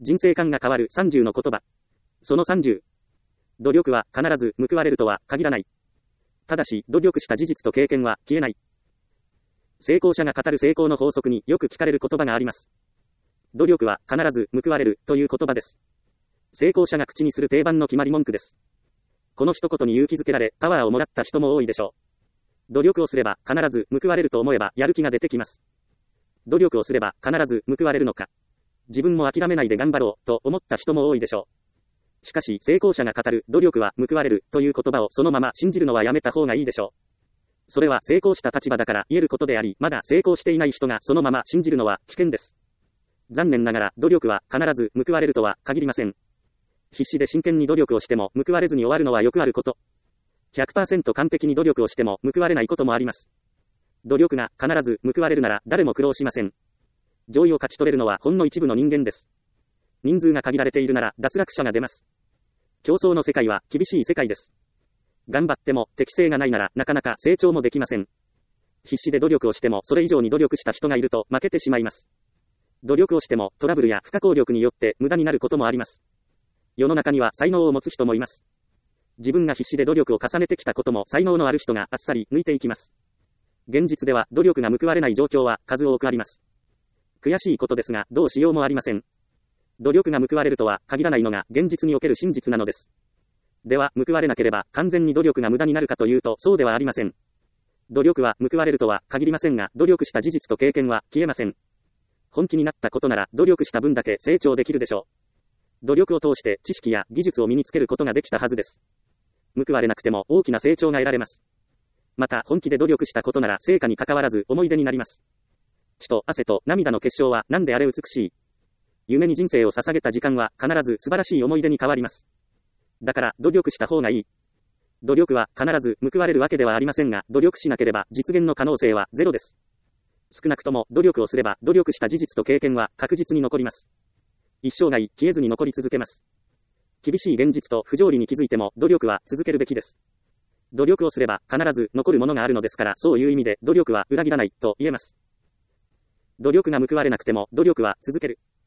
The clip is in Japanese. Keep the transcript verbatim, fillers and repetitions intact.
人生観が変わるさんじゅうの言葉。そのさんじゅう。努力は必ず報われるとは限らない。ただし、努力した事実と経験は消えない。成功者が語る成功の法則によく聞かれる言葉があります。努力は必ず報われるという言葉です。成功者が口にする定番の決まり文句です。この一言に勇気づけられ、パワーをもらった人も多いでしょう。努力をすれば必ず報われると思えばやる気が出てきます。努力をすれば必ず報われるのか。自分も諦めないで頑張ろうと思った人も多いでしょう。しかし、成功者が語る努力は報われるという言葉をそのまま信じるのはやめた方がいいでしょう。それは成功した立場だから言えることであり、まだ成功していない人がそのまま信じるのは危険です。残念ながら努力は必ず報われるとは限りません。必死で真剣に努力をしても報われずに終わるのはよくあること。ひゃくパーセント 完璧に努力をしても報われないこともあります。努力が必ず報われるなら誰も苦労しません。上位を勝ち取れるのはほんの一部の人間です。人数が限られているなら脱落者が出ます。競争の世界は厳しい世界です。頑張っても適性がないならなかなか成長もできません。必死で努力をしてもそれ以上に努力した人がいると負けてしまいます。努力をしてもトラブルや不可抗力によって無駄になることもあります。世の中には才能を持つ人もいます。自分が必死で努力を重ねてきたことも才能のある人があっさり抜いていきます。現実では努力が報われない状況は数多くあります。悔しいことですがどうしようもありません。努力が報われるとは限らないのが現実における真実なのです。では報われなければ完全に努力が無駄になるかというとそうではありません。努力は報われるとは限りませんが努力した事実と経験は消えません。本気になったことなら努力した分だけ成長できるでしょう。努力を通して知識や技術を身につけることができたはずです。報われなくても大きな成長が得られます。また本気で努力したことなら成果に関わらず思い出になります。血と汗と涙の結晶は何であれ美しい。夢に人生を捧げた時間は必ず素晴らしい思い出に変わります。だから努力した方がいい。努力は必ず報われるわけではありませんが、努力しなければ実現の可能性はゼロです。少なくとも努力をすれば努力した事実と経験は確実に残ります。一生涯消えずに残り続けます。厳しい現実と不条理に気づいても努力は続けるべきです。努力をすれば必ず残るものがあるのですから、そういう意味で努力は裏切らないと言えます。努力が報われなくても努力は続ける。